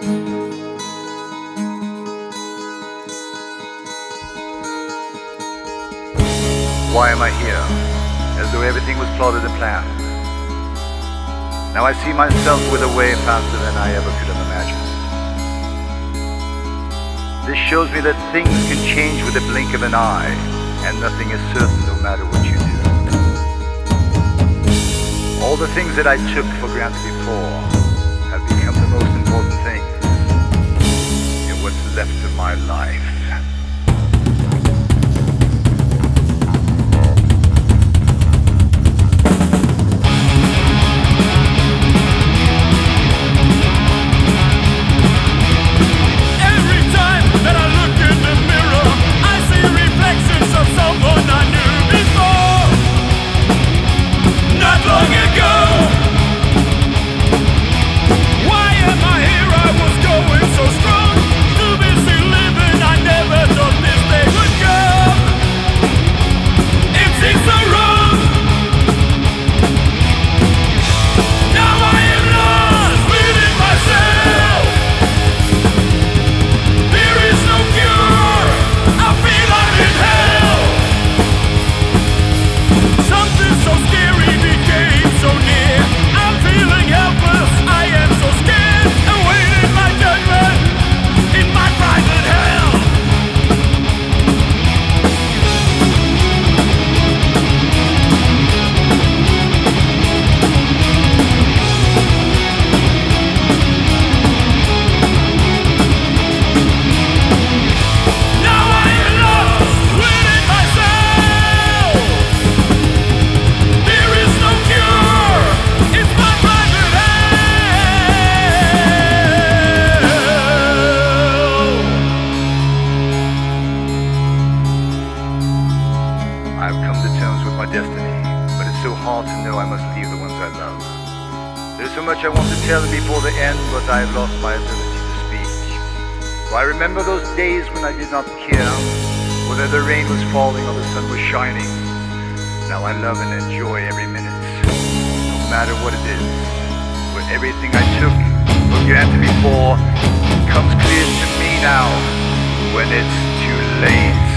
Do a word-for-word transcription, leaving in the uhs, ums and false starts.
Why am I here? As though everything was plotted and planned. Now I see myself with a way faster than I ever could have imagined. This shows me that things can change with the blink of an eye, and nothing is certain no matter what you do. All the things that I took for granted before have become the most important things in what's left of my life. I've come to terms with my destiny, but it's so hard to know I must leave the ones I love. There's so much I want to tell before the end, but I've lost my ability to speak. For I remember those days when I did not care whether the rain was falling or the sun was shining. Now I love and enjoy every minute, no matter what it is. For everything I took for granted before comes clear to me now when it's too late.